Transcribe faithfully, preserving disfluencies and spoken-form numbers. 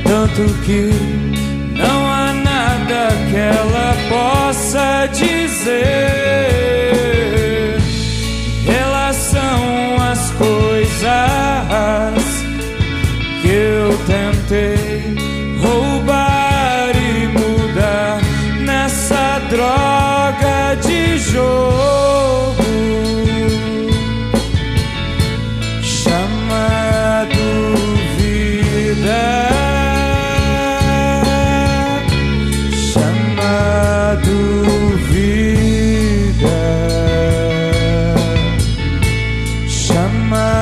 tanto que não há nada que ela possa dizer em relação às coisas que eu tentei roubar e mudar nessa droga de jogo chamado vida, chamado vida, chamado